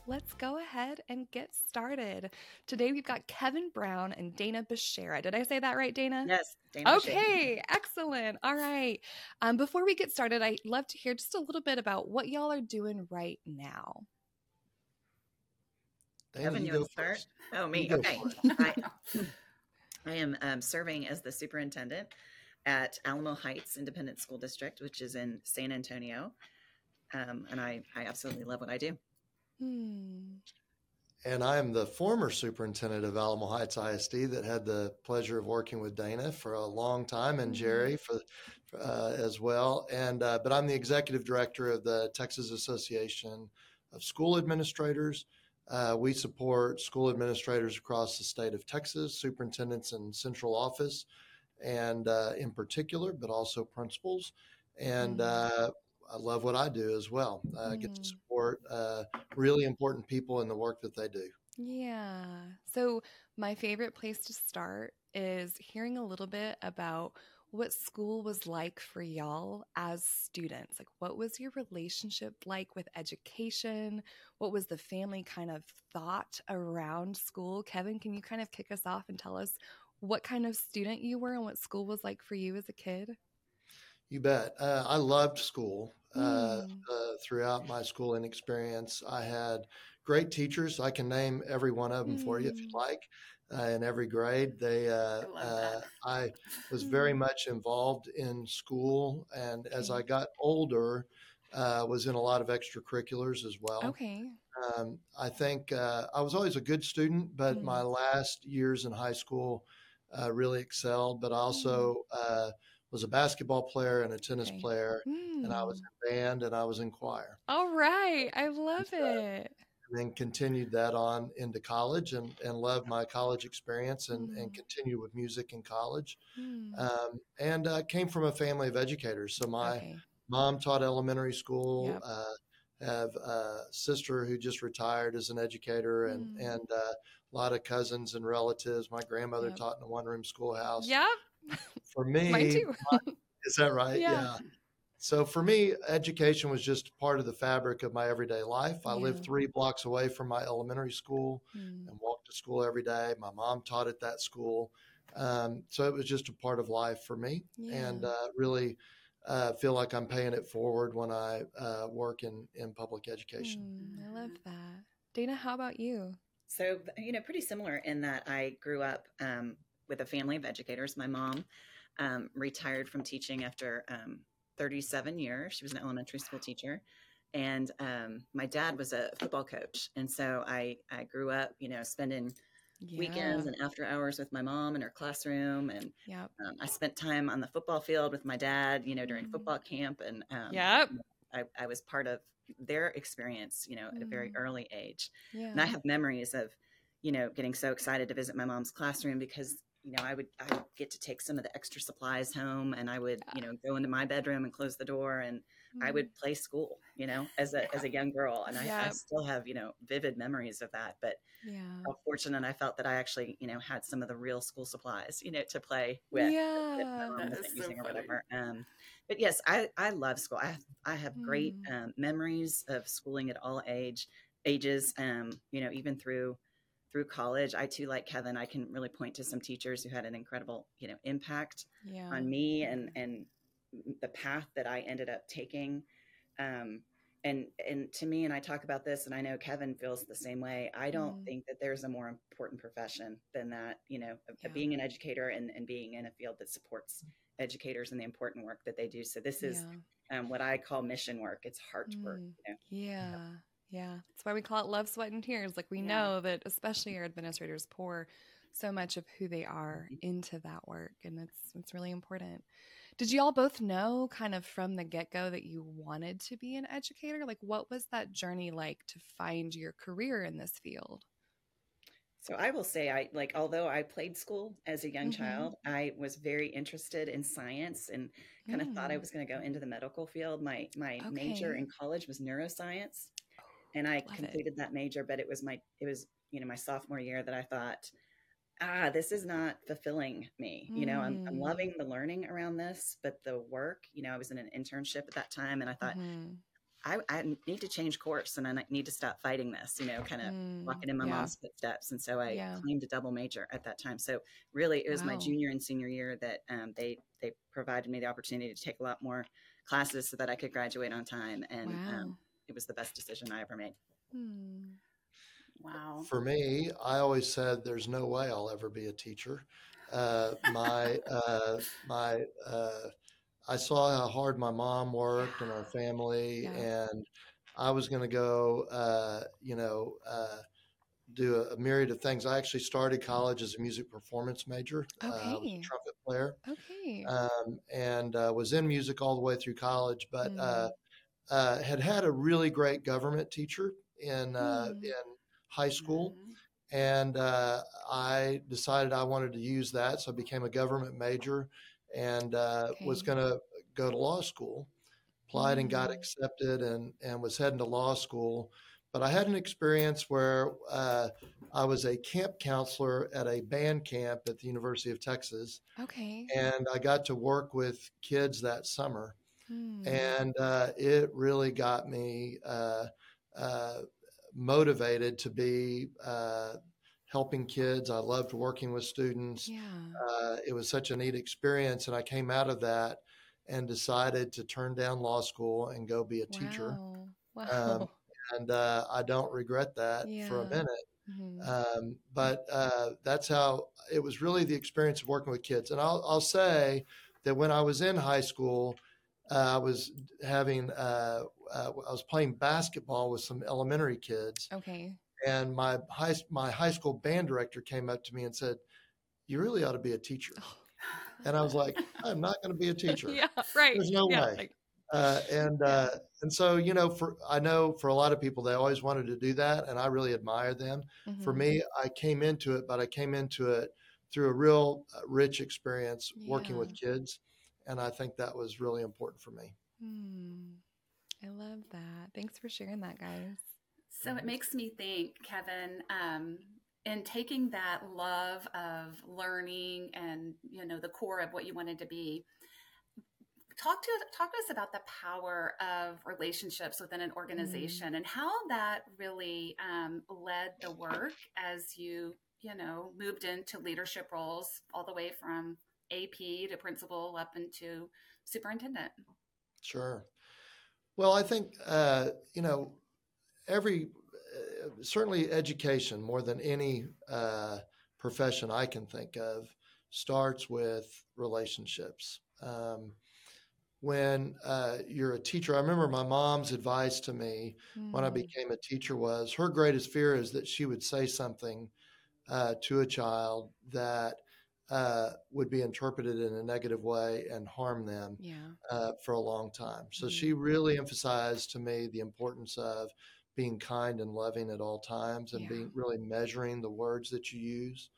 let's go ahead and get started. Today we've got Kevin Brown and Dana Bashara. Did I say that right, Dana? Yes, Dana Bashara. Okay, excellent. All right. Before we get started, I'd love to hear just a little bit about what y'all are doing right now. Dana, Kevin, you want to start? first. Oh, me. Okay. I am serving as the superintendent at Alamo Heights Independent School District, which is in San Antonio. And I absolutely love what I do. And I am the former superintendent of Alamo Heights ISD that had the pleasure of working with Dana for a long time, and Jerry as well. And but I'm the executive director of the Texas Association of School Administrators. We support school administrators across the state of Texas, superintendents in central office, and in particular, but also principals. And I love what I do as well. I get to support really important people in the work that they do. Yeah. So my favorite place to start is hearing a little bit about what school was like for y'all as students. Like, what was your relationship like with education? What was the family kind of thought around school? Kevin, can you kind of kick us off and tell us what kind of student you were and what school was like for you as a kid? You bet. I loved school. Throughout my schooling experience, I had great teachers. I can name every one of them for you if you'd like. In every grade, I was very much involved in school, and as I got older, was in a lot of extracurriculars as well. Okay. I think I was always a good student, but my last years in high school really excelled. But I also was a basketball player and a tennis player, and I was in band and I was in choir. All right. I love it. And then continued that on into college and loved my college experience and continued with music in college. And came from a family of educators. So my mom taught elementary school. Have a sister who just retired as an educator and a lot of cousins and relatives. My grandmother taught in a one-room schoolhouse. Yep. For me, mine too. Is that right? Yeah. So for me, education was just part of the fabric of my everyday life. I lived 3 blocks away from my elementary school and walked to school every day. My mom taught at that school. So it was just a part of life for me, and really feel like I'm paying it forward when I work in public education. I love that. Dana, how about you? So, pretty similar in that I grew up with a family of educators. My mom retired from teaching after 37 years. She was an elementary school teacher. And my dad was a football coach. And so I grew up, spending weekends and after hours with my mom in her classroom. And I spent time on the football field with my dad, during football camp. And I was part of their experience, at a very early age. And I have memories of, getting so excited to visit my mom's classroom because I would get to take some of the extra supplies home, and I would, go into my bedroom and close the door, and I would play school, as a young girl. And I still have, vivid memories of that. But how fortunate I felt that I actually, had some of the real school supplies, to play with. That my mom wasn't using or whatever. But yes, I love school. I have great memories of schooling at all ages, even through college. I too, like Kevin, I can really point to some teachers who had an incredible, impact on me and the path that I ended up taking. And to me, and I talk about this, and I know Kevin feels the same way. I don't think that there's a more important profession than that, being an educator and being in a field that supports educators and the important work that they do. So this is what I call mission work. It's heart work. Yeah. That's why we call it love, sweat, and tears. Like we know that especially our administrators pour so much of who they are into that work. And it's really important. Did you all both know kind of from the get-go that you wanted to be an educator? Like what was that journey like to find your career in this field? So I will say, although I played school as a young child, I was very interested in science and kind of thought I was going to go into the medical field. My major in college was neuroscience. And I completed that major, but it was my sophomore year that I thought, this is not fulfilling me. I'm loving the learning around this, but the work, I was in an internship at that time, and I thought, I need to change course and I need to stop fighting this, kind of walking in my Yeah. mom's footsteps. And so I Yeah. claimed a double major at that time. So really it was my Wow. junior and senior year that they provided me the opportunity to take a lot more classes so that I could graduate on time. And Wow. it was the best decision I ever made. Wow. For me, I always said there's no way I'll ever be a teacher. My I saw how hard my mom worked and our family, Yeah. and I was going to go, do a myriad of things. I actually started college as a music performance major. I was a Okay. trumpet player, Okay. and was in music all the way through college, but Mm. had a really great government teacher in high school. Mhm. And I decided I wanted to use that. So I became a government major and was Okay. going to go to law school, applied and got Mm. accepted and was heading to law school. But I had an experience where I was a camp counselor at a band camp at the University of Texas. Okay. And I got to work with kids that summer. Mm. And it really got me motivated to be helping kids. I loved working with students. Yeah. It was such a neat experience. And I came out of that and decided to turn down law school and go be a teacher. Wow. Um, Wow. and I don't regret that for a Yeah. minute. Mhm. But that's how it was really the experience of working with kids. And I'll say that when I was in high school, I was having I was playing basketball with some elementary kids, Okay. and my high school band director came up to me and said, "You really ought to be a teacher." And I was like, "I'm not going to be a teacher. Yeah. Right. There's no Yeah. way." Like, And yeah. and so I know for a lot of people they always wanted to do that, and I really admire them. For Mhm. me, I came into it, but I came into it through a real rich experience working Yeah. with kids, and I think that was really important for me. I love that. Thanks for sharing that, guys. So it makes me think, Kevin, in taking that love of learning and the core of what you wanted to be, talk to us about the power of relationships within an organization and how that really led the work as you moved into leadership roles all the way from AP to principal up into superintendent. Sure. Well, I think every certainly education more than any profession I can think of starts with relationships. When you're a teacher, I remember my mom's advice to me when I became a teacher was her greatest fear is that she would say something to a child that would be interpreted in a negative way and harm them for a long time. So she really emphasized to me the importance of being kind and loving at all times and being really measuring the words that you use.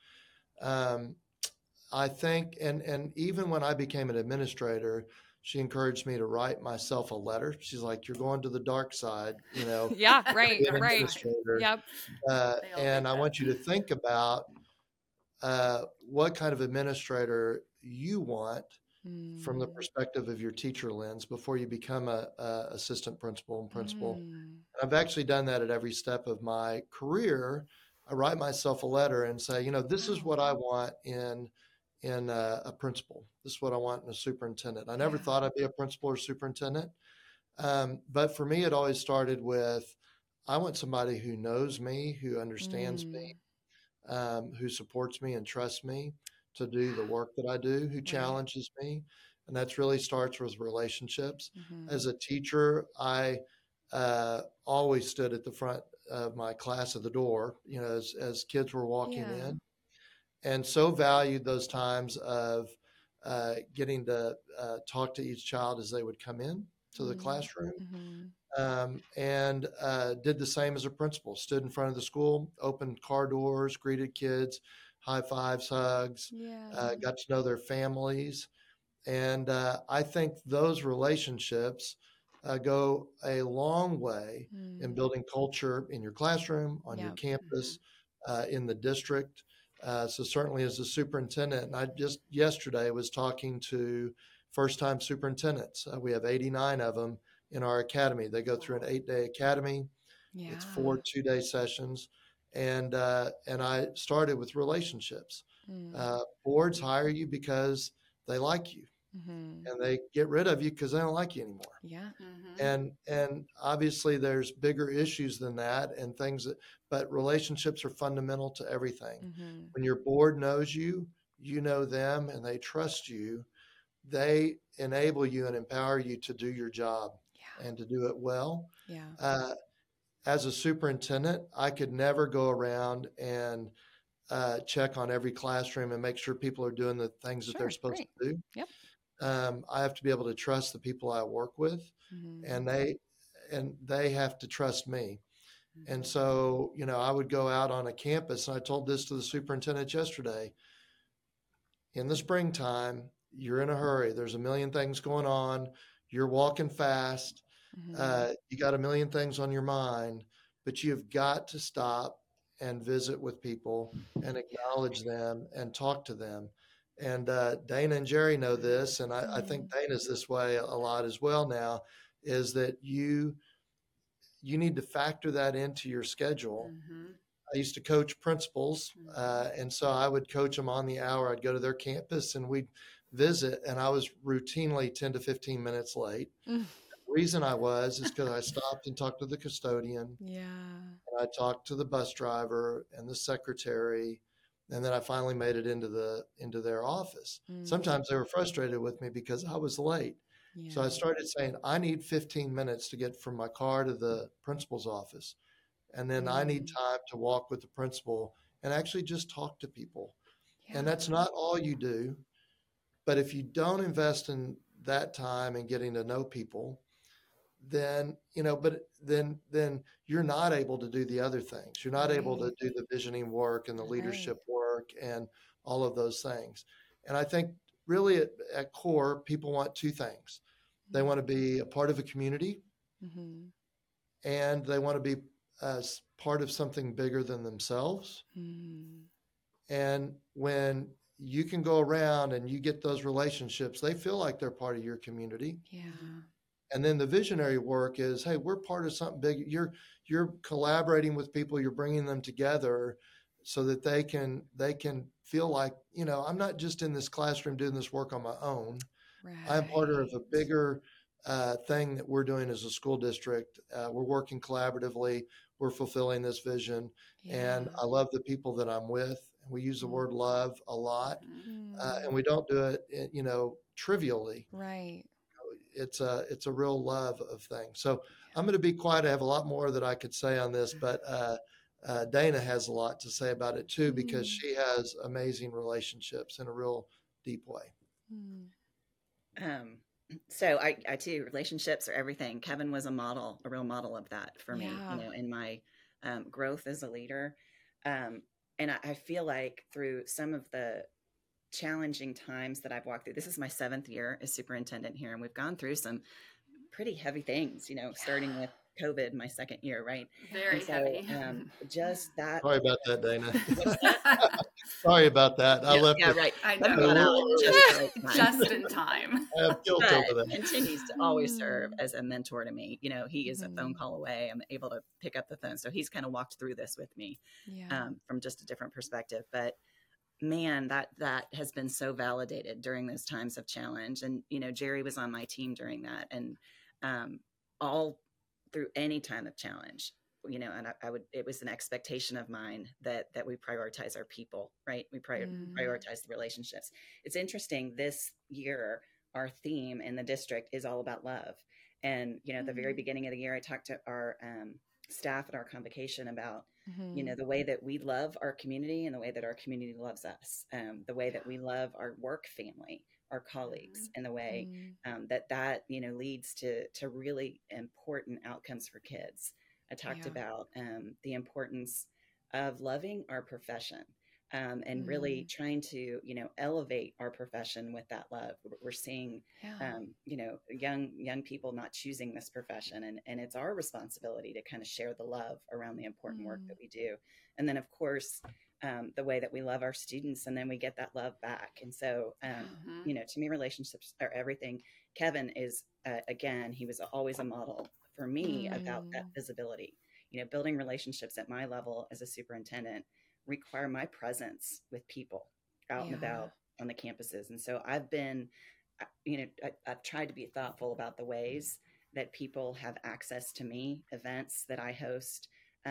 I think, and even when I became an administrator, she encouraged me to write myself a letter. She's like, "You're going to the dark side, Yeah, right, be an right. administrator." Yep. And I want you to think about what kind of administrator you want from the perspective of your teacher lens before you become a assistant principal and principal. I've actually done that at every step of my career. I write myself a letter and say, this is what I want in a principal. This is what I want in a superintendent. I never thought I'd be a principal or superintendent. But for me, it always started with, I want somebody who knows me, who understands me, who supports me and trusts me to do the work that I do, who challenges me. And that's really starts with relationships. As a teacher, I always stood at the front of my class at the door, as kids were walking in, and so valued those times of getting to talk to each child as they would come in to the classroom. And did the same as a principal, stood in front of the school, opened car doors, greeted kids, high fives, hugs, got to know their families. And I think those relationships go a long way in building culture in your classroom, on your campus, in the district. So certainly as a superintendent, and I just yesterday was talking to first-time superintendents. We have 89 of them in our academy. They go through an 8-day academy. Yeah. It's 4 2-day sessions. And I started with relationships. Boards hire you because they like you, and they get rid of you because they don't like you anymore. Yeah. And obviously there's bigger issues than that and things but relationships are fundamental to everything. When your board knows you, you know them, and they trust you, they enable you and empower you to do your job and to do it well. Yeah. As a superintendent, I could never go around and check on every classroom and make sure people are doing the things that they're supposed to do. Yep. I have to be able to trust the people I work with, and they have to trust me. And so, I would go out on a campus, and I told this to the superintendent yesterday. In the springtime, you're in a hurry. There's a million things going on. You're walking fast. You got a million things on your mind, but you've got to stop and visit with people and acknowledge them and talk to them. And Dana and Jerry know this, and I think Dana's this way a lot as well now, is that you need to factor that into your schedule. I used to coach principals, and so I would coach them on the hour. I'd go to their campus and we'd visit, and I was routinely 10 to 15 minutes late. The reason I was is because I stopped and talked to the custodian. Yeah. And I talked to the bus driver and the secretary, and then I finally made it into their office. Sometimes they were frustrated with me because I was late. Yeah. So I started saying, I need 15 minutes to get from my car to the principal's office. And then I need time to walk with the principal and actually just talk to people. Yeah. And that's not all you do. But if you don't invest in that time and getting to know people, then, then you're not able to do the other things. You're not able to do the visioning work and the leadership work and all of those things. And I think really at core, people want two things. They want to be a part of a community, and they want to be as part of something bigger than themselves. And when you can go around and you get those relationships, they feel like they're part of your community. Yeah. And then the visionary work is, hey, we're part of something big. You're collaborating with people, you're bringing them together so that they can feel like, I'm not just in this classroom doing this work on my own. Right. I'm part of a bigger thing that we're doing as a school district. We're working collaboratively. We're fulfilling this vision. Yeah. And I love the people that I'm with. We use the word love a lot, and we don't do it, trivially. Right. It's a real love of things. So I'm going to be quiet. I have a lot more that I could say on this, but Dana has a lot to say about it too, because she has amazing relationships in a real deep way. So I too, relationships are everything. Kevin was a real model of that for me, in my growth as a leader. And I feel like through some of the challenging times that I've walked through, this is my 7th year as superintendent here, and we've gone through some pretty heavy things, starting with COVID, my 2nd year, right? Very heavy. Just that. Sorry about that, Dana. Sorry about that. I left it. Right. I know. Just in time. I have guilt over that. Continues to always serve as a mentor to me. He is a phone call away. I'm able to pick up the phone. So he's kind of walked through this with me from just a different perspective. But man, that has been so validated during those times of challenge. And, Jerry was on my team during that. And all through any time of challenge, and it was an expectation of mine that we prioritize our people, right? We prioritize the relationships. It's interesting, this year, our theme in the district is all about love. And, at the very beginning of the year, I talked to our staff at our convocation about, the way that we love our community and the way that our community loves us, the way that we love our work family, our colleagues, and the way that leads to really important outcomes for kids. I talked about the importance of loving our profession and really trying to, elevate our profession with that love. We're seeing, young people not choosing this profession, and it's our responsibility to kind of share the love around the important work that we do. And then, of course, the way that we love our students, and then we get that love back. And so, to me, relationships are everything. Kevin is again, he was always a model for me about that visibility. Building relationships at my level as a superintendent require my presence with people out and about on the campuses. And so I've been, I've tried to be thoughtful about the ways that people have access to me, events that I host.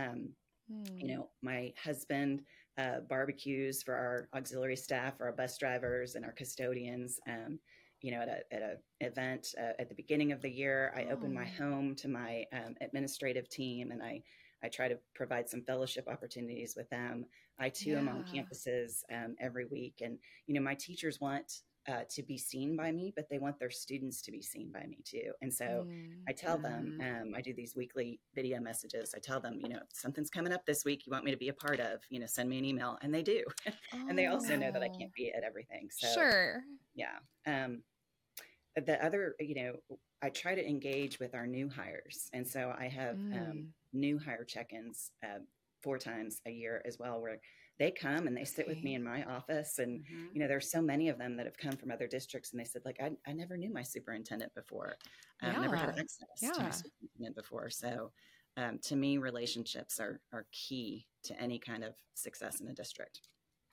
My husband barbecues for our auxiliary staff, our bus drivers and our custodians. At an event at the beginning of the year, I open my home to my administrative team, and I try to provide some fellowship opportunities with them. I too am on campuses every week, and my teachers want to be seen by me, but they want their students to be seen by me too. And so I tell them, I do these weekly video messages. I tell them, something's coming up this week you want me to be a part of, send me an email, and they do. And they also know that I can't be at everything. So sure. Yeah. The other, I try to engage with our new hires. And so I have new hire check-ins 4 times a year as well, where they come and they sit with me in my office. And, there's so many of them that have come from other districts, and they said, like, I never knew my superintendent before. Never had access to my superintendent before. So to me, relationships are key to any kind of success in a district.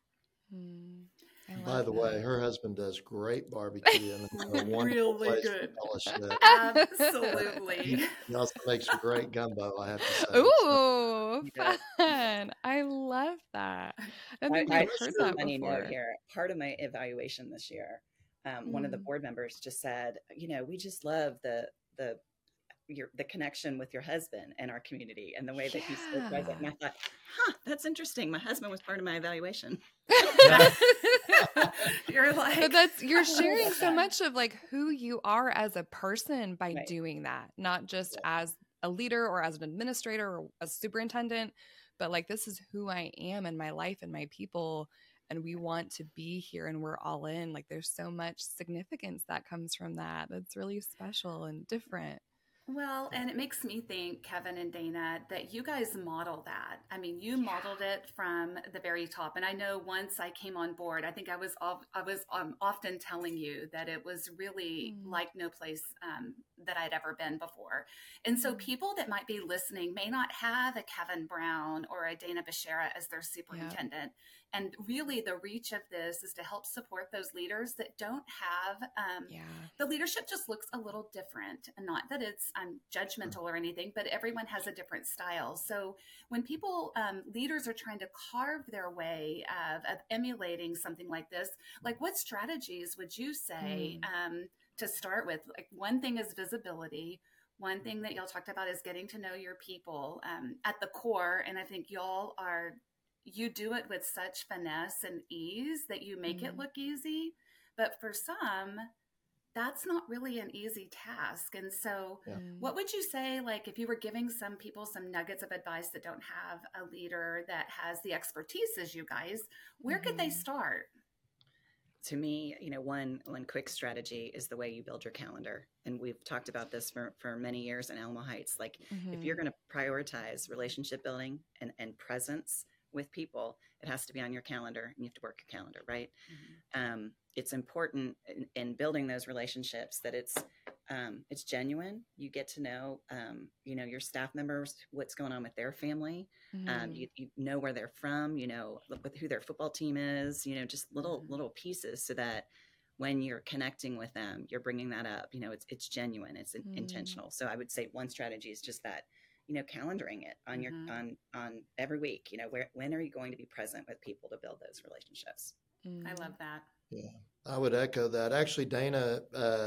By the way, her husband does great barbecue and it's a wonderful really place good. for fellowship. Absolutely. He also makes a great gumbo, I have to say. Ooh, fun. I love that. I think I've heard that before. Here, part of my evaluation this year, one of the board members just said, we just love the connection with your husband and our community and the way that he's so present. And I thought, that's interesting. My husband was part of my evaluation. You're like, but you're sharing so much of like who you are as a person by doing that, not just as a leader or as an administrator or a superintendent, but like, this is who I am in my life and my people. And we want to be here and we're all in. Like, there's so much significance that comes from that. That's really special and different. Well, and it makes me think, Kevin and Dana, that you guys model that. I mean, you modeled it from the very top. And I know once I came on board, I think I was often telling you that it was really like no place that I'd ever been before. And so people that might be listening may not have a Kevin Brown or a Dana Bashara as their superintendent. And really the reach of this is to help support those leaders that don't have, the leadership just looks a little different. And not that it's judgmental or anything, but everyone has a different style. So when people, leaders are trying to carve their way of emulating something like this, like what strategies would you say to start with? Like, one thing is visibility. One thing that y'all talked about is getting to know your people at the core. And I think you do it with such finesse and ease that you make it look easy. But for some, that's not really an easy task. And so what would you say, like, if you were giving some people some nuggets of advice that don't have a leader that has the expertise as you guys, where could they start? To me, one quick strategy is the way you build your calendar. And we've talked about this for many years in Alamo Heights. Like, if you're going to prioritize relationship building and presence with people, it has to be on your calendar, and you have to work your calendar, right? It's important in building those relationships that it's genuine. You get to know, your staff members, what's going on with their family. You know where they're from, with who their football team is, just little pieces, so that when you're connecting with them, you're bringing that up. It's genuine, it's intentional. So I would say one strategy is just that, calendaring it on your on every week. When are you going to be present with people to build those relationships? I love that. Yeah, I would echo that. Actually, Dana,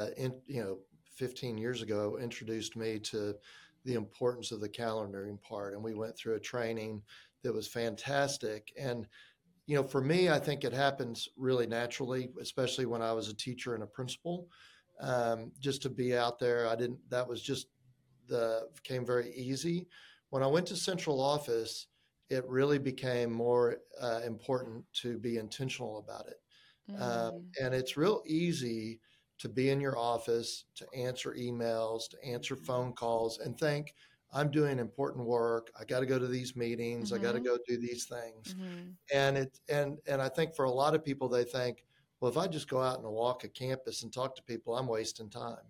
15 years ago, introduced me to the importance of the calendaring part, and we went through a training that was fantastic. And for me, I think it happens really naturally, especially when I was a teacher and a principal. Just to be out there, that was just became very easy. When I went to central office, it really became more important to be intentional about it. And it's real easy to be in your office, to answer emails, to answer phone calls, and think, I'm doing important work. I got to go to these meetings. I got to go do these things. And I think for a lot of people, they think, well, if I just go out and walk a campus and talk to people, I'm wasting time.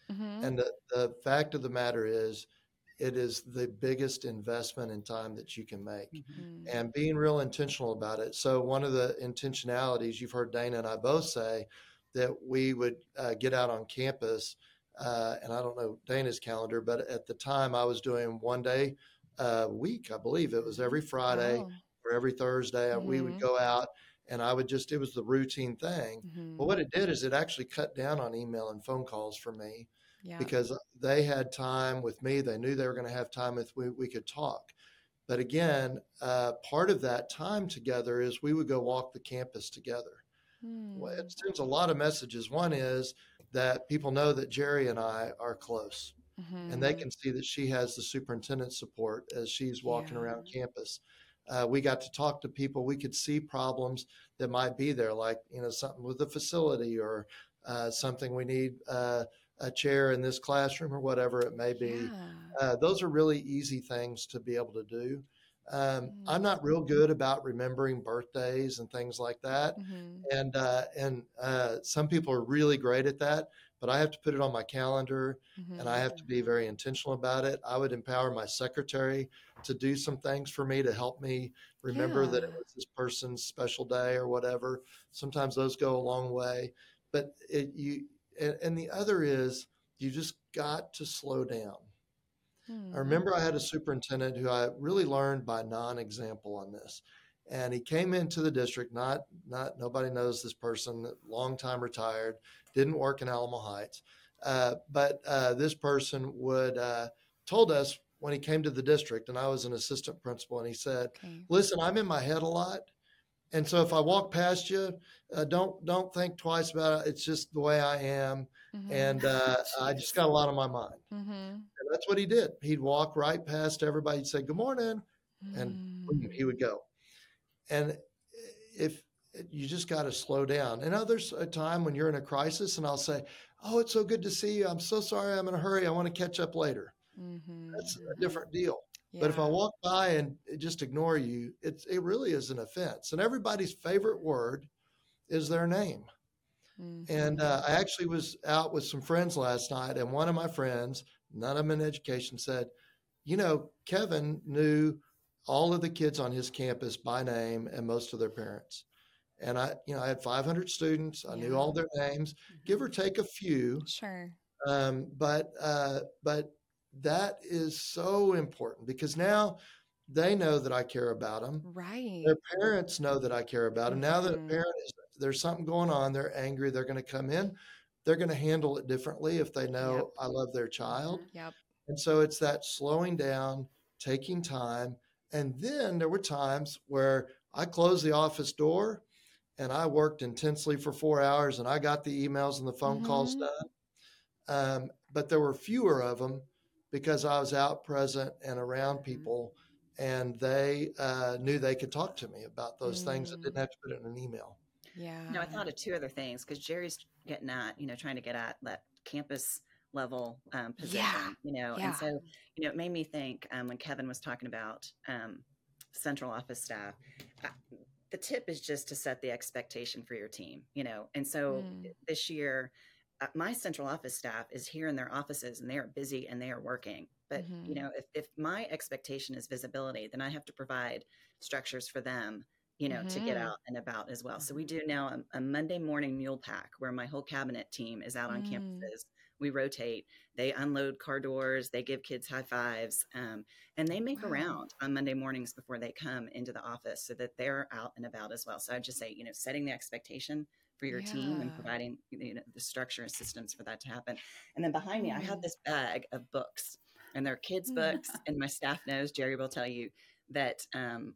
Mm-hmm. And the fact of the matter is, it is the biggest investment in time that you can make, Mhm. and being real intentional about it. So one of the intentionalities you've heard Dana and I both say, that we would get out on campus, and I don't know Dana's calendar, but at the time I was doing one day a week. I believe it was every Friday Oh. or every Thursday. We would Mm-hmm. go out, and I would just, it was the routine thing. But Mm-hmm. what it did is it actually cut down on email and phone calls for me, Yeah. because they had time with me. They knew they were going to have time with we could talk. But again, part of that time together is we would go walk the campus together. Well, Mm. it sends a lot of messages. One is that people know that Jerry and I are close, and they Mm-hmm. can see that she has the superintendent's support as she's walking Yeah. around campus. We got to talk to people. We could see problems that might be there, like, something with the facility, or something we need a chair in this classroom, or whatever it may be. Yeah. Those are really easy things to be able to do. I'm not real good about remembering birthdays and things like that. Mm-hmm. And some people are really great at that, but I have to put it on my calendar, and I Mm-hmm. have to be very intentional about it. I would empower my secretary to do some things for me to help me remember that Yeah. it was this person's special day or whatever. Sometimes those go a long way, but and the other is, you just got to slow down. I Mm-hmm. remember I had a superintendent who I really learned by non-example on this. And he came into the district, not nobody knows this person, long time retired, didn't work in Alamo Heights. But this person would told us when he came to the district, and I was an assistant principal, and he said, Okay. "Listen, I'm in my head a lot. And so if I walk past you, don't think twice about it. It's just the way I am. Mm-hmm. And I just got a lot on my mind." Mm-hmm. And that's what he did. He'd walk right past everybody, he'd say, "Good morning," and boom, he would go. And if you just got to slow down. And others a time when you're in a crisis, and I'll say, "Oh, it's so good to see you. I'm so sorry. I'm in a hurry. I want to catch up later." Mm-hmm. That's a Mhm. different deal. But if I Yeah. walk by and just ignore you, it really is an offense. And everybody's favorite word is their name. And Mm-hmm. I actually was out with some friends last night, and one of my friends, none of them in education, said, Kevin knew all of the kids on his campus by name and most of their parents. And I had 500 students. I knew Yeah. all their names, give or take a few. Sure. But that is so important, because now they know that I care about them. Right. Their parents know that I care about them. Now that a Mhm. parent there's something going on, they're angry, they're going to come in, they're going to handle it differently if they know Yep. I love their child. Mhm. Yep. And so it's that slowing down, taking time. And then there were times where I closed the office door and I worked intensely for 4 hours, and I got the emails and the phone calls Mhm. done. But there were fewer of them because I was out present and around Mhm. people, and they knew they could talk to me about those things and Mm. didn't have to put it in an email. Yeah. I thought of two other things, because Jerry's getting at, trying to get at that campus level Yeah. position, and Yeah. so, it made me think, when Kevin was talking about central office staff, uh, the tip is just to set the expectation for your team, and so Mm. this year, my central office staff is here in their offices, and they are busy and they are working. But, Mhm. if my expectation is visibility, then I have to provide structures for them, to get Mhm. out and about as well. So we do now a Monday morning mule pack where my whole cabinet team is out on Mm. campuses. We rotate. They unload car doors. They give kids high fives, and they make a Wow. round on Monday mornings before they come into the office, so that they're out and about as well. So I'd just say, setting the expectation for your team and Yeah. providing the structure and systems for that to happen. And then behind me, I have Mm. this bag of books, and they're kids' Mm. books. And my staff knows, Jerry will tell you, that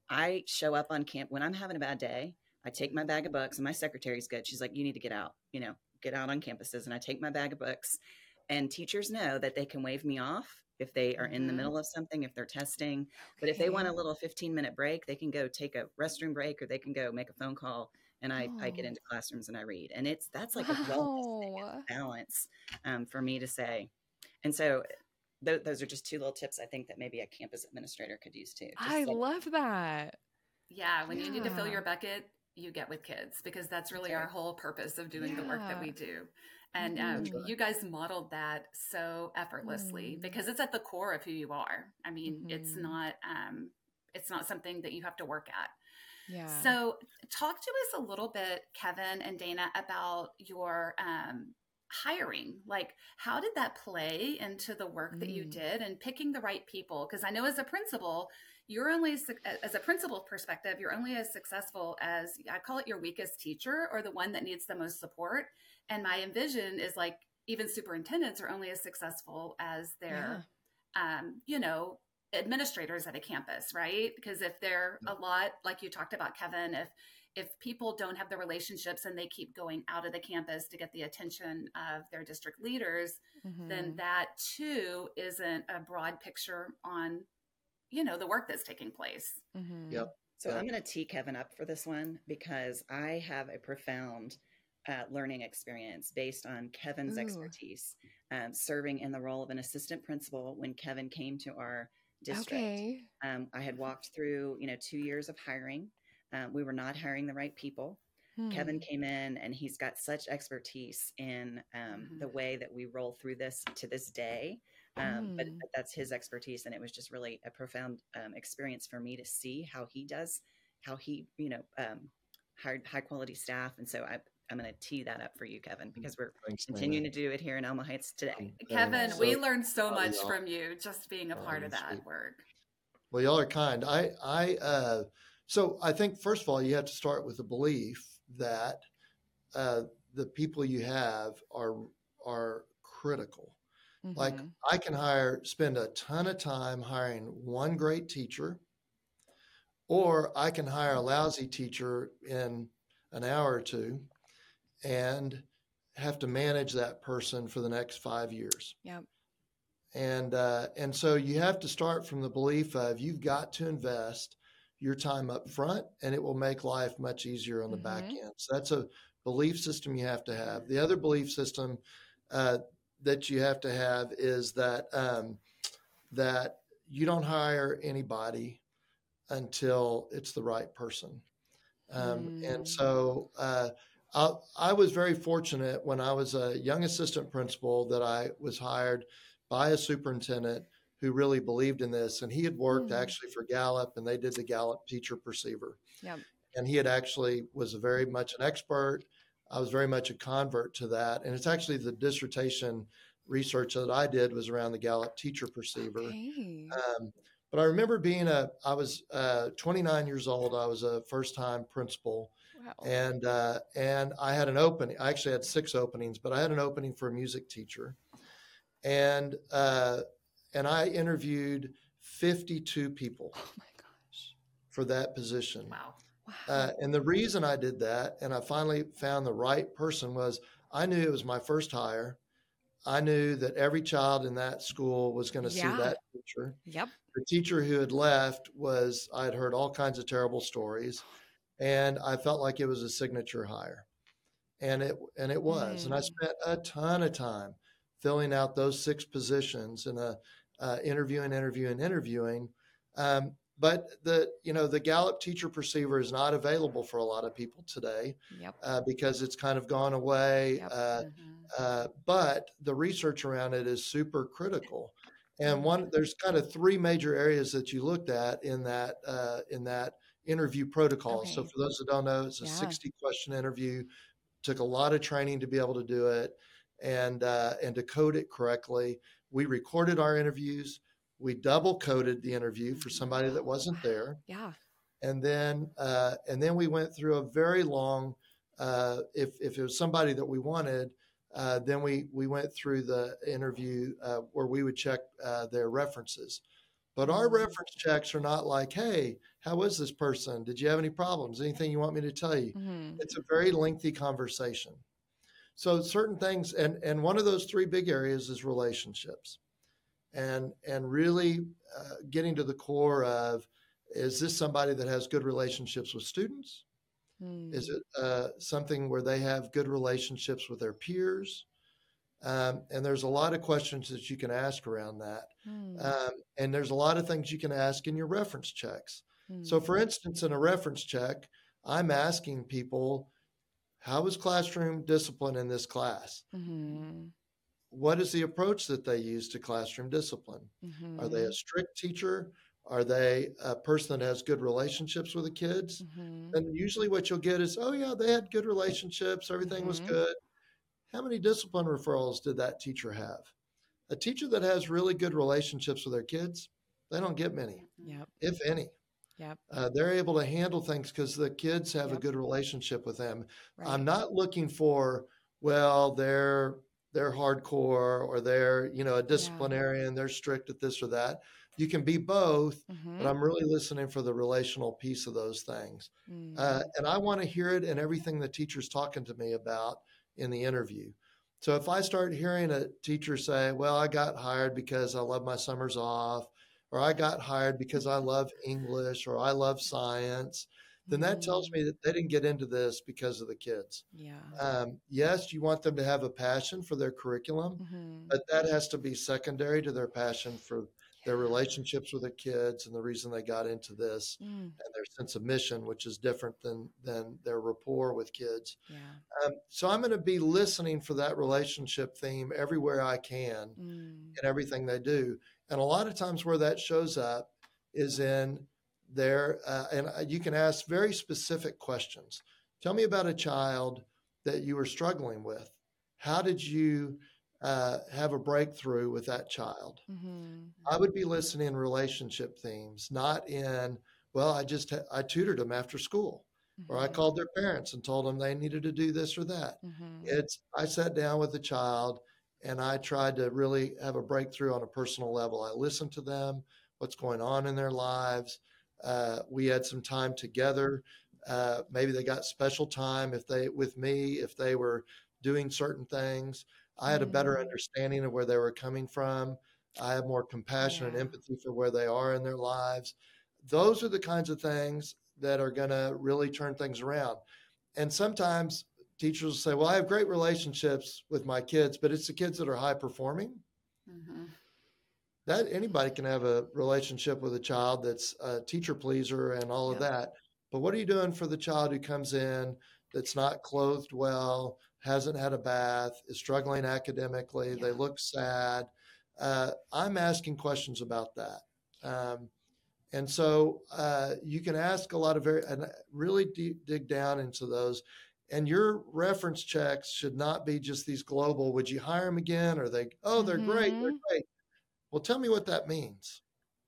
I show up on camp when I'm having a bad day. I take my bag of books, and my secretary's good. She's like, "You need to get out, get out on campuses." And I take my bag of books, and teachers know that they can wave me off if they are in the Mhm. middle of something, if they're testing. But if they want a Okay. little 15-minute break, they can go take a restroom break, or they can go make a phone call, and I get Oh. into classrooms and I read. And that's like a wellness thing, it's Wow. a balance, for me to say. And so those are just two little tips I think that maybe a campus administrator could use too. I Just like, love that. Yeah, when you need to fill Yeah. your bucket, you get with kids, because that's really that's our right. whole purpose of doing the work that Yeah. we do. And That's right. you guys modeled that so effortlessly because it's at the core of who you are. I mean, it's not something that you have to work at. Yeah. So talk to us a little bit, Kevin and Dana, about your hiring. Like, how did that play into the work that you did and picking the right people? Because I know as a principal, you're only, as a principal perspective, you're only as successful as, I call it your weakest teacher or the one that needs the most support. And my envision is like, even superintendents are only as successful as their, administrators at a campus, right? Because if they're a lot, like you talked about, Kevin, if people don't have the relationships and they keep going out of the campus to get the attention of their district leaders, then that too isn't a broad picture on, the work that's taking place. Yep. So I'm going to tee Kevin up for this one because I have a profound learning experience based on Kevin's expertise serving in the role of an assistant principal when Kevin came to our district. Okay. I had walked through, 2 years of hiring. We were not hiring the right people. Kevin came in and he's got such expertise in the way that we roll through this to this day. But that's his expertise. And it was just really a profound experience for me to see how he hired high quality staff. And so I'm going to tee that up for you, Kevin, because we're continuing to do it here in Alma Heights today. Kevin, we learned so much from you just being a part of that sweet work. Well, y'all are kind. So I think first of all, you have to start with the belief that the people you have are critical. Like I can spend a ton of time hiring one great teacher, or I can hire a lousy teacher in an hour or two and have to manage that person for the next 5 years. Yep. And so you have to start from the belief of you've got to invest your time up front and it will make life much easier on the back end. So that's a belief system you have to have. The other belief system that you have to have is that that you don't hire anybody until it's the right person. And so I was very fortunate when I was a young assistant principal that I was hired by a superintendent who really believed in this. And he had worked actually for Gallup, and they did the Gallup teacher perceiver. Yep. And he had actually was very much an expert. I was very much a convert to that. And it's actually the dissertation research that I did was around the Gallup teacher perceiver. Okay. But I remember I was 29 years old. I was a first-time principal. Wow. And I had an opening. I actually had 6 openings, but I had an opening for a music teacher. And I interviewed 52 people for that position. Wow. And the reason I did that, and I finally found the right person, was I knew it was my first hire. I knew that every child in that school was going to see that teacher. Yep. The teacher who had left I'd heard all kinds of terrible stories, and I felt like it was a signature hire. And it was. And I spent a ton of time filling out those 6 positions and interviewing. But the Gallup teacher perceiver is not available for a lot of people today. Yep. Because it's kind of gone away. Yep. But the research around it is super critical. And there's kind of 3 major areas that you looked at in that interview protocol. Okay. So for those that don't know, it's a 60-question interview. Took a lot of training to be able to do it and to code it correctly. We recorded our interviews. We double coded the interview for somebody that wasn't there. Yeah. And then we went through a very long, if it was somebody that we wanted, then we went through the interview where we would check their references. But our reference checks are not like, hey, how was this person? Did you have any problems? Anything you want me to tell you? It's a very lengthy conversation. So certain things, and one of those 3 big areas is relationships. And really getting to the core of, is this somebody that has good relationships with students? Is it something where they have good relationships with their peers? And there's a lot of questions that you can ask around that. And there's a lot of things you can ask in your reference checks. So for instance, in a reference check, I'm asking people, how is classroom discipline in this class? Mm-hmm. What is the approach that they use to classroom discipline? Are they a strict teacher? Are they a person that has good relationships with the kids? Mm-hmm. And usually what you'll get is, oh yeah, they had good relationships. Everything was Mm-hmm. good. How many discipline referrals did that teacher have? A teacher that has really good relationships with their kids, they don't get many, Yep. if any. Yep. They're able to handle things because the kids have a Yep. good relationship with them. Right. I'm not looking for, well, they're hardcore or they're, a Yeah. disciplinarian, they're strict at this or that. You can be both, but Mm-hmm. I'm really listening for the relational piece of those things. Mm. And I want to hear it in everything the teacher's talking to me about in the interview. So if I start hearing a teacher say, well, I got hired because I love my summers off, or I got hired because I love English, or I love science, then that tells Mm. me that they didn't get into this because of the kids. Yeah. Yes, you want them to have a passion for their curriculum, Mm-hmm. but that has to be secondary to their passion for their Yeah. relationships with their kids and the reason they got into this Mm. and their sense of mission, which is different than their rapport with kids. Yeah. So I'm going to be listening for that relationship theme everywhere I can Mm. in everything they do. And a lot of times where that shows up is in their, and you can ask very specific questions. Tell me about a child that you were struggling with. How did you have a breakthrough with that child? Mm-hmm. I would be listening in relationship themes, not in, well, I tutored them after school, or I Mm-hmm. called their parents and told them they needed to do this or that. Mm-hmm. I sat down with the child and I tried to really have a breakthrough on a personal level. I listened to them, what's going on in their lives. We had some time together. Maybe they got special time with me, if they were doing certain things. I had a better Mm. understanding of where they were coming from. I have more compassion and Yeah. empathy for where they are in their lives. Those are the kinds of things that are going to really turn things around. And sometimes teachers will say, well, I have great relationships with my kids, but it's the kids that are high performing. Mm-hmm. That anybody can have a relationship with a child that's a teacher pleaser and all of Yep. that. But what are you doing for the child who comes in that's not clothed well, hasn't had a bath, is struggling academically, they Yeah. look sad? I'm asking questions about that. And so you can ask a lot of and really dig down into those. And your reference checks should not be just these global, would you hire them again? Or they're great, they're Mm-hmm. great. Well, tell me what that means.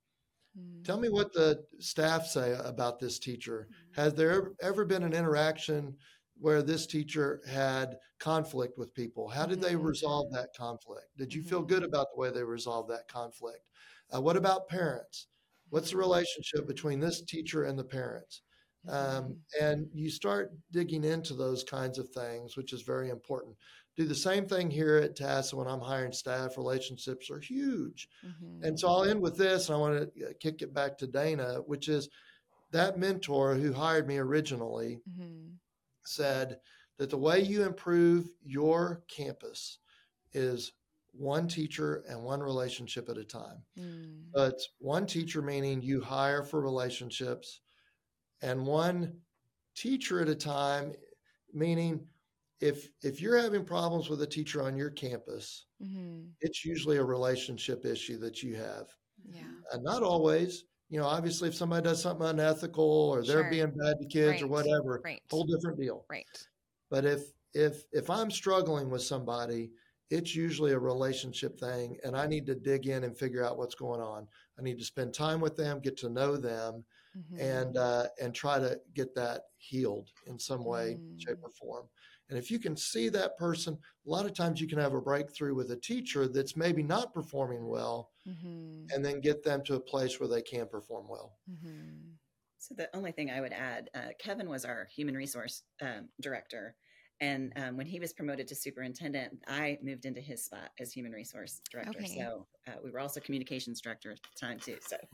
Mm. Tell me what the staff say about this teacher. Has there ever been an interaction where this teacher had conflict with people? How did they Mm-hmm. resolve that conflict? Did you feel Mm-hmm. good about the way they resolved that conflict? What about parents? What's the relationship between this teacher and the parents? Mm-hmm. And you start digging into those kinds of things, which is very important. Do the same thing here at TASA when I'm hiring staff. Relationships are huge. Mm-hmm. And so I'll end with this, and I want to kick it back to Dana, which is that mentor who hired me originally Mm-hmm. said that the way you improve your campus is one teacher and one relationship at a time. Mm. So it's one teacher, meaning you hire for relationships, and one teacher at a time, meaning if you're having problems with a teacher on your campus, Mm-hmm. it's usually a relationship issue that you have. Yeah. And not always, obviously if somebody does something unethical or they're Sure. being bad to kids or Right. whatever, Right. whole different deal. Right. But if I'm struggling with somebody, it's usually a relationship thing, and I need to dig in and figure out what's going on. I need to spend time with them, get to know them, Mm-hmm. and try to get that healed in some way, shape, Mm. or form. And if you can see that person, a lot of times you can have a breakthrough with a teacher that's maybe not performing well, Mm-hmm. and then get them to a place where they can perform well. Mm-hmm. So the only thing I would add, Kevin was our human resource director. And when he was promoted to superintendent, I moved into his spot as human resource director. Okay. So we were also communications director at the time too. So,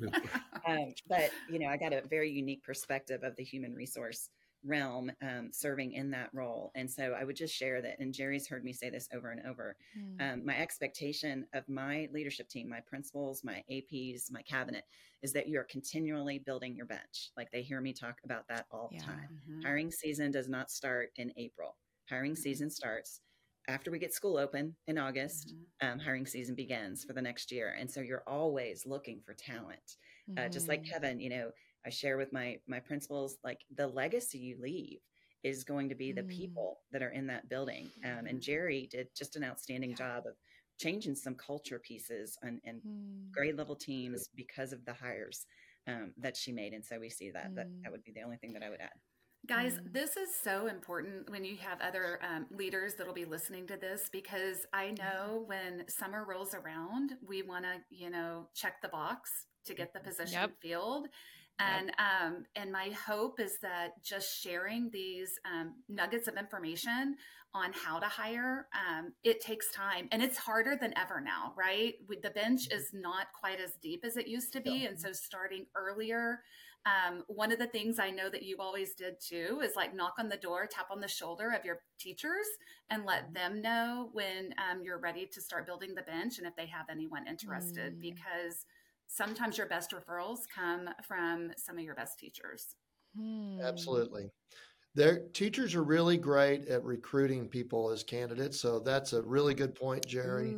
but I got a very unique perspective of the human resource realm, serving in that role. And so I would just share that, and Jerry's heard me say this over and over, Mm. my expectation of my leadership team, my principals, my APs, my cabinet, is that you are continually building your bench. Like they hear me talk about that all the Yeah. time. Mhm. Hiring season does not start in April. hiring season starts. After we get school open in August, hiring season begins for the next year. And so you're always looking for talent. Just like Kevin, I share with my principals, like the legacy you leave is going to be the people that are in that building. And Jerry did just an outstanding job of changing some culture pieces and grade level teams because of the hires that she made. And so we see that would be the only thing that I would add. Guys, this is so important when you have other leaders that'll be listening to this, because I know when summer rolls around, we want to, check the box to get the position filled. And my hope is that just sharing these nuggets of information on how to hire, it takes time, and it's harder than ever now, right? The bench is not quite as deep as it used to be. And so starting earlier, one of the things I know that you always did too is like knock on the door, tap on the shoulder of your teachers and let them know when you're ready to start building the bench and if they have anyone interested, because sometimes your best referrals come from some of your best teachers. Absolutely. Their teachers are really great at recruiting people as candidates. So that's a really good point, Jerry.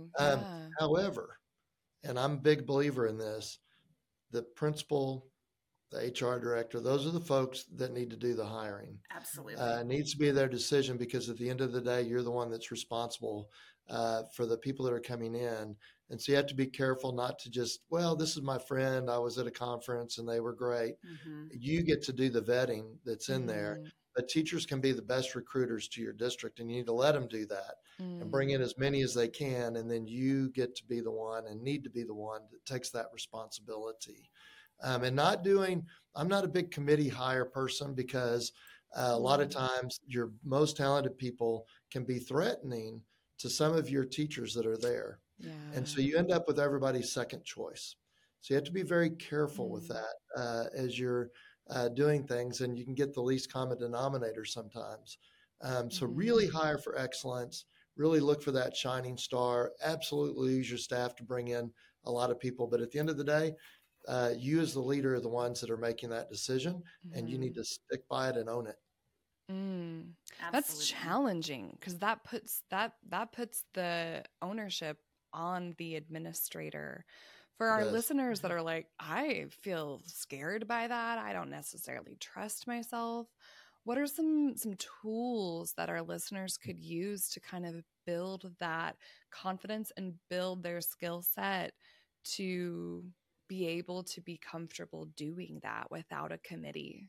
However, and I'm a big believer in this, the principal, the HR director, those are the folks that need to do the hiring. Absolutely. It needs to be their decision, because at the end of the day, you're the one that's responsible for the people that are coming in. And so you have to be careful not to just, well, this is my friend, I was at a conference and they were great. You get to do the vetting that's in there. But teachers can be the best recruiters to your district, and you need to let them do that and bring in as many as they can. And then you get to be the one and need to be the one that takes that responsibility. And I'm not a big committee hire person, because a lot of times your most talented people can be threatening to some of your teachers that are there. And so you end up with everybody's second choice. So you have to be very careful with that as you're doing things, and you can get the least common denominator sometimes. So really hire for excellence, really look for that shining star, absolutely use your staff to bring in a lot of people. But at the end of the day, you as the leader are the ones that are making that decision, and you need to stick by it and own it. That's challenging, because that puts the ownership on the administrator. For our listeners that are like, I feel scared by that, I don't necessarily trust myself, what are some tools that our listeners could use to kind of build that confidence and build their skill set to be able to be comfortable doing that without a committee?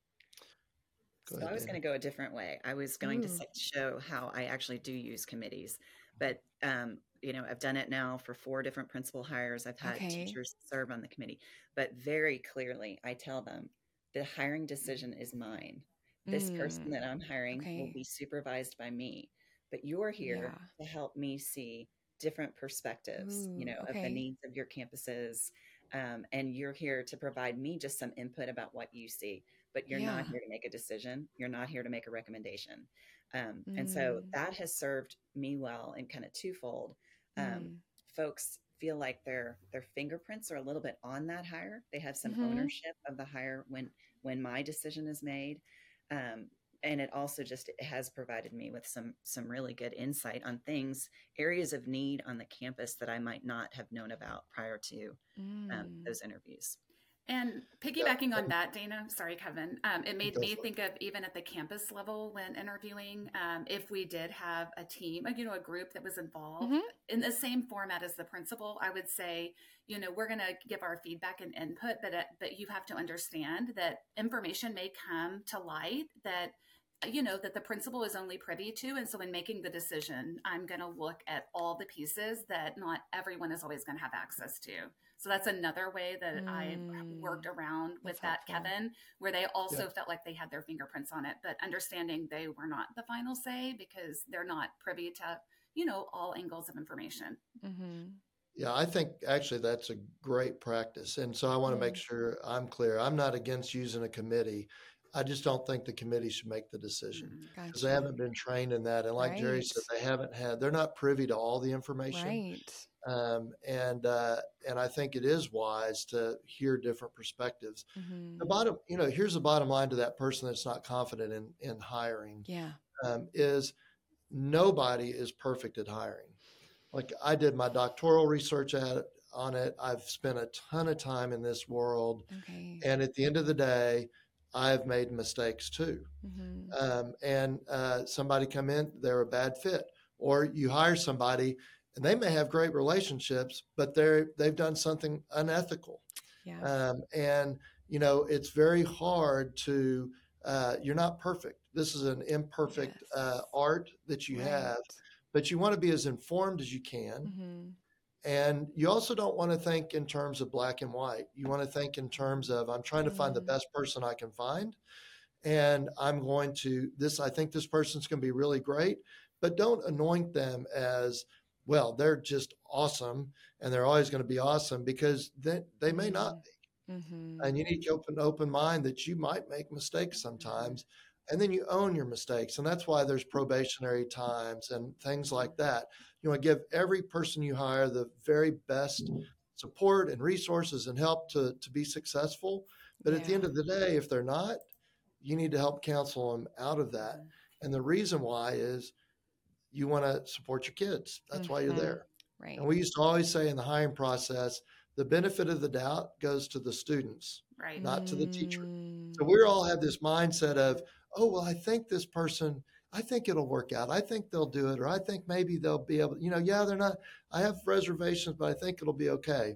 So I was going to go a different way. I was going to show how I actually do use committees, but I've done it now for 4 different principal hires. I've had teachers serve on the committee, but very clearly I tell them the hiring decision is mine. This person that I'm hiring will be supervised by me, but you're here to help me see different perspectives, of the needs of your campuses. And you're here to provide me just some input about what you see, but you're not here to make a decision. You're not here to make a recommendation. And so that has served me well in kind of twofold. Folks feel like their fingerprints are a little bit on that hire. They have some ownership of the hire when my decision is made. And it also it has provided me with some really good insight on areas of need on the campus that I might not have known about prior to those interviews. And piggybacking on that, Dana, sorry, Kevin, it made me think of even at the campus level when interviewing, if we did have a team, a group that was involved in the same format as the principal, I would say, we're going to give our feedback and input, but you have to understand that information may come to light that that the principal is only privy to. And so in making the decision, I'm going to look at all the pieces that not everyone is always going to have access to. So that's another way that I worked around with that, Kevin, where they also felt like they had their fingerprints on it, but understanding they were not the final say because they're not privy to, all angles of information. Yeah, I think actually that's a great practice. And so I want to make sure I'm clear. I'm not against using a committee. I just don't think the committee should make the decision because they haven't been trained in that. And like Jerry said, they're not privy to all the information. And I think it is wise to hear different perspectives. The Mm-hmm. bottom, here's the bottom line to that person that's not confident in hiring, Yeah. is nobody is perfect at hiring. Like I did my doctoral research on it. I've spent a ton of time in this world. Okay. And at the end of the day, I've made mistakes too. Mm-hmm. Somebody come in, they're a bad fit. Or you hire somebody and they may have great relationships, but they've done something unethical. Yeah. And, it's very hard to, you're not perfect. This is an imperfect Yes. art that you Right. have, but you want to be as informed as you can. Mm-hmm. And you also don't want to think in terms of black and white. You want to think in terms of, I'm trying to find the Mm-hmm. best person I can find. And I'm going to I think this person's going to be really great, but don't anoint them as, well, they're just awesome and they're always going to be awesome, because they may not be. Mm-hmm. And you need to keep an open mind that you might make mistakes sometimes, and then you own your mistakes. And that's why there's probationary times and things like that. You want to give every person you hire the very best support and resources and help to be successful. But at the end Yeah. of the day, if they're not, you need to help counsel them out of that. And the reason why is you want to support your kids. That's why you're Mm-hmm. there. Right. And we used to always say in the hiring process, the benefit of the doubt goes to the students, Right. not to the teacher. Mm. So we all have this mindset of, oh, well, I think this person, I think it'll work out. I think they'll do it. Or I think maybe they'll be able, yeah, they're not, I have reservations, but I think it'll be okay.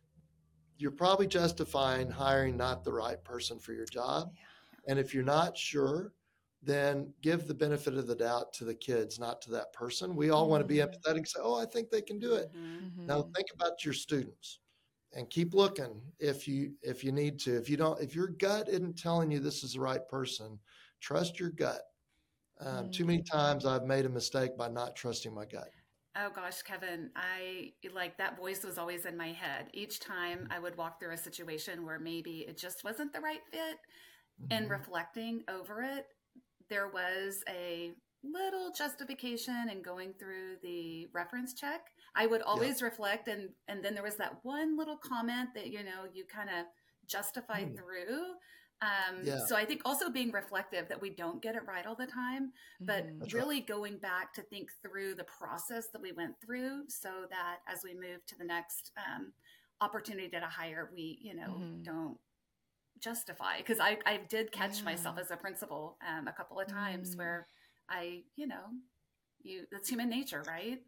You're probably justifying hiring not the right person for your job. Yeah. And if you're not sure, then give the benefit of the doubt to the kids, not to that person. We all want to be empathetic and say, oh, I think they can do it. Mm-hmm. Now think about your students and keep looking if you need to. If your gut isn't telling you this is the right person, trust your gut. Too many times I've made a mistake by not trusting my gut. Oh gosh, Kevin, I like that voice was always in my head. Each time I would walk through a situation where maybe it just wasn't the right fit, and reflecting over it, there was a little justification in going through the reference check. I would always reflect, and then there was that one little comment that you kind of justified through. So I think also being reflective that we don't get it right all the time, but That's really going back to think through the process that we went through, so that as we move to the next opportunity to hire, we don't justify. Because I did catch myself as a principal a couple of times where I that's human nature, right?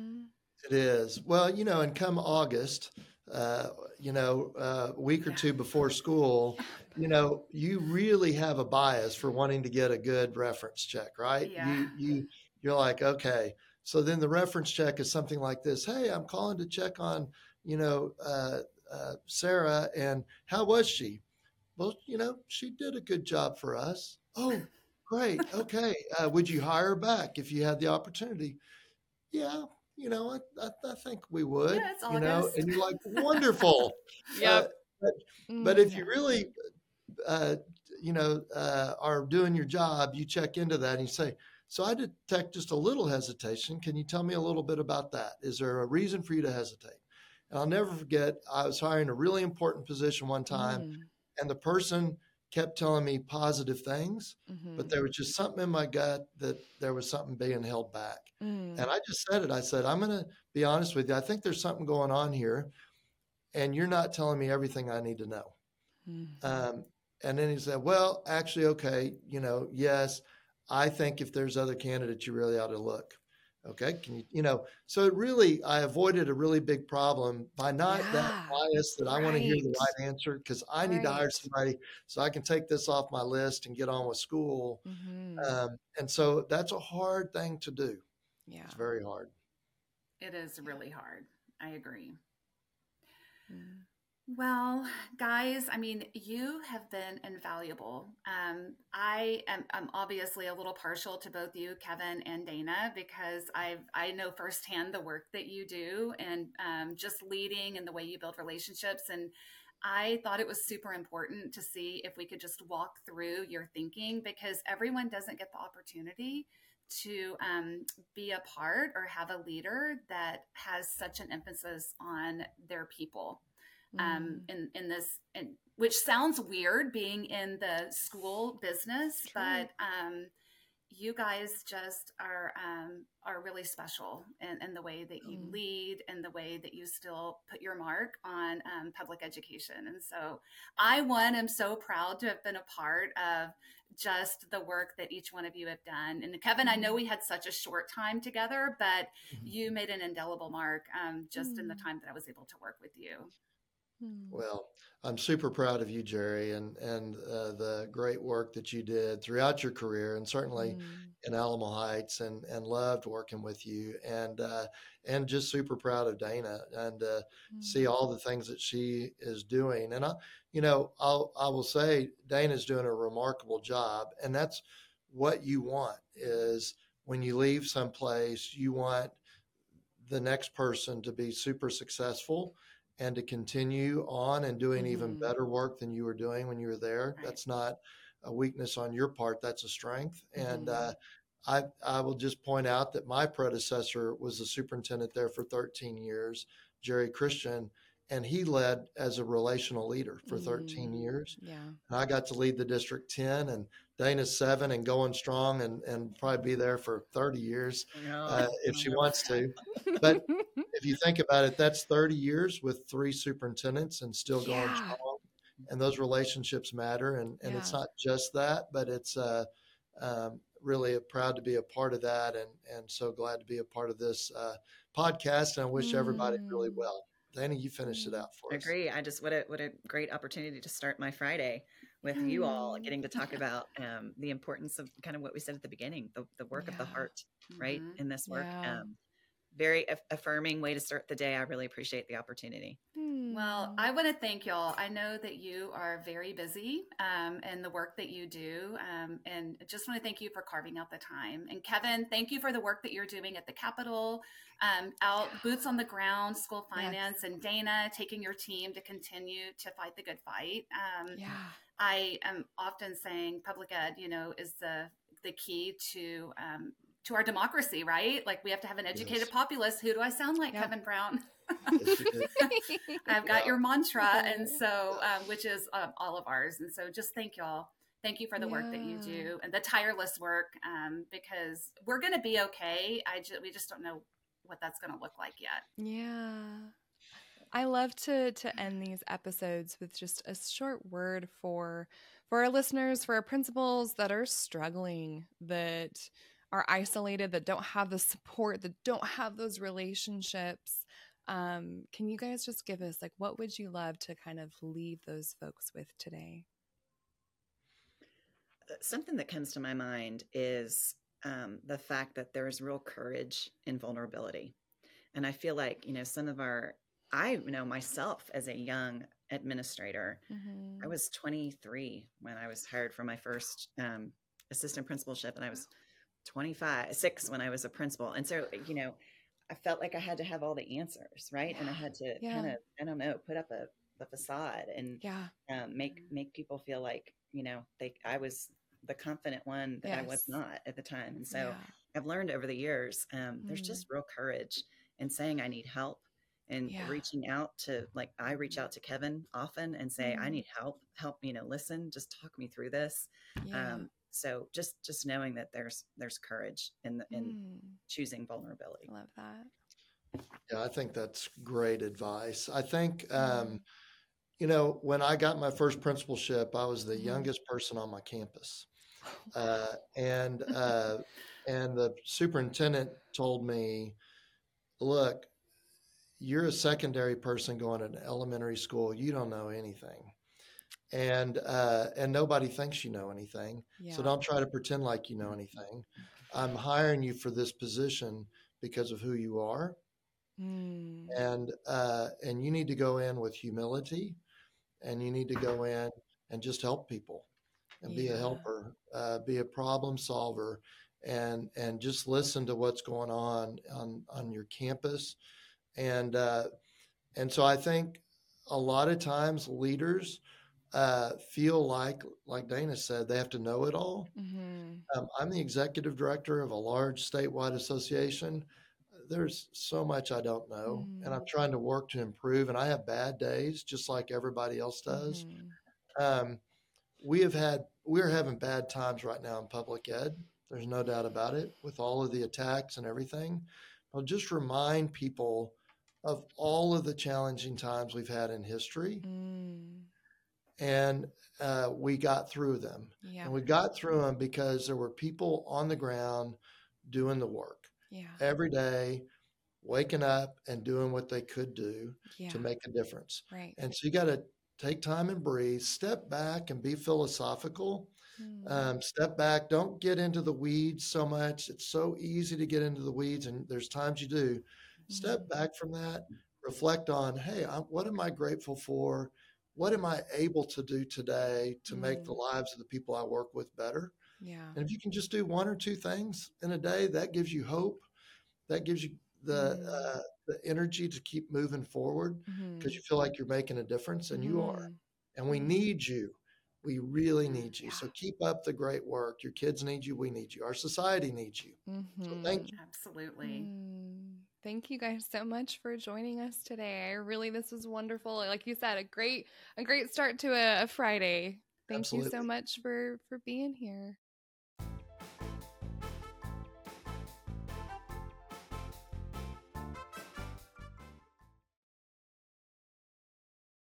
It is. Well, and come August, a week or two before school, you really have a bias for wanting to get a good reference check, right? Yeah. You're like, okay. So then the reference check is something like this. Hey, I'm calling to check on, Sarah, and how was she? Well, she did a good job for us. Oh, great. Okay. Would you hire her back if you had the opportunity? Yeah. I think we would, Yeah, it's August. and you're like, wonderful. Yep. But if you really, are doing your job, you check into that and you say, so I detect just a little hesitation. Can you tell me a little bit about that? Is there a reason for you to hesitate? And I'll never forget, I was hiring a really important position one time, and the person kept telling me positive things, but there was just something in my gut that there was something being held back. And I just said it. I said, I'm going to be honest with you. I think there's something going on here, and you're not telling me everything I need to know. And then he said, well, actually, okay, yes, I think if there's other candidates, you really ought to look. Okay. Can you, so I avoided a really big problem by not that bias that I want to hear the right answer, because I need to hire somebody so I can take this off my list and get on with school. And so that's a hard thing to do. Yeah. It's very hard. It is really hard. I agree. Well, guys, I mean, you have been invaluable. I'm obviously a little partial to both you, Kevin and Dana, because I know firsthand the work that you do, and just leading and the way you build relationships. And I thought it was super important to see if we could just walk through your thinking, because everyone doesn't get the opportunity to be a part or have a leader that has such an emphasis on their people. In this, which sounds weird being in the school business, True. but you guys just are really special in the way that you lead and the way that you still put your mark on public education. And so I am so proud to have been a part of just the work that each one of you have done. And Kevin, I know we had such a short time together, but you made an indelible mark just in the time that I was able to work with you. Well, I'm super proud of you, Jerry, and the great work that you did throughout your career, and certainly in Alamo Heights, and loved working with you, and just super proud of Dana, and see all the things that she is doing. And I will say Dana's doing a remarkable job, and that's what you want, is when you leave someplace, you want the next person to be super successful and to continue on and doing even better work than you were doing when you were there. Right. That's not a weakness on your part. That's a strength. And I will just point out that my predecessor was the superintendent there for 13 years, Jerry Christian, and he led as a relational leader for 13 years. Yeah. And I got to lead the district 10, and Dana's 7 and going strong, and probably be there for 30 years if she wants to. But if you think about it, that's 30 years with 3 superintendents and still going strong. And those relationships matter. And it's not just that, but it's really proud to be a part of that, and so glad to be a part of this podcast. And I wish everybody really well. Dana, you finished it out for us. Agree. What a great opportunity to start my Friday with you all, getting to talk about the importance of kind of what we said at the beginning, the work of the heart, right? In this work. Very affirming way to start the day. I really appreciate the opportunity. Well, I want to thank y'all. I know that you are very busy in the work that you do, and just want to thank you for carving out the time. And Kevin, thank you for the work that you're doing at the Capitol, out boots on the ground, school finance, and Dana, taking your team to continue to fight the good fight. I am often saying public ed, is the key to our democracy, right? Like, we have to have an educated populace. Who do I sound like, Kevin Brown? I've got your mantra, and so which is all of ours. And so just thank y'all. Thank you for the work that you do and the tireless work, because we're going to be okay. We just don't know what that's going to look like yet. Yeah. I love to end these episodes with just a short word for our listeners, for our principals that are struggling, that are isolated, that don't have the support, that don't have those relationships. Can you guys just give us, like, what would you love to kind of leave those folks with today? Something that comes to my mind is the fact that there is real courage in vulnerability. And I feel like, I know myself as a young administrator, I was 23 when I was hired for my first assistant principalship, and I was 6 when I was a principal. And so, I felt like I had to have all the answers, right? And I had to kind of, I don't know, put up a facade and make people feel like, I was the confident one that I was not at the time. And so I've learned over the years, there's just real courage in saying I need help, and reaching out to, I reach out to Kevin often and say, I need help me, listen, just talk me through this. So just knowing that there's courage in choosing vulnerability. I love that. Yeah, I think that's great advice. I think, when I got my first principalship, I was the youngest person on my campus. And the superintendent told me, look, you're a secondary person going to an elementary school. You don't know anything. And nobody thinks you know anything. So don't try to pretend like you know anything. I'm hiring you for this position because of who you are. And you need to go in with humility, and you need to go in and just help people and be a helper, be a problem solver, and just listen to what's going on your campus. And so I think a lot of times leaders feel like Dana said, they have to know it all. Mm-hmm. I'm the executive director of a large statewide association. There's so much I don't know, and I'm trying to work to improve. And I have bad days, just like everybody else does. Mm-hmm. Um, we're having bad times right now in public ed. There's no doubt about it, with all of the attacks and everything. I'll just remind people of all of the challenging times we've had in history, and we got through them. Yeah. And we got through them because there were people on the ground doing the work every day, waking up and doing what they could do to make a difference. Right. And so you got to take time and breathe, step back and be philosophical. Step back. Don't get into the weeds so much. It's so easy to get into the weeds, and there's times you do. Step back from that. Reflect on, hey, what am I grateful for? What am I able to do today to make the lives of the people I work with better? Yeah. And if you can just do one or two things in a day, that gives you hope. That gives you the energy to keep moving forward, because you feel like you're making a difference, and you are. And we need you. We really need you. So keep up the great work. Your kids need you. We need you. Our society needs you. So thank you. Absolutely. Thank you guys so much for joining us today. This was wonderful. Like you said, a great start to a Friday. Thank you so much for being here.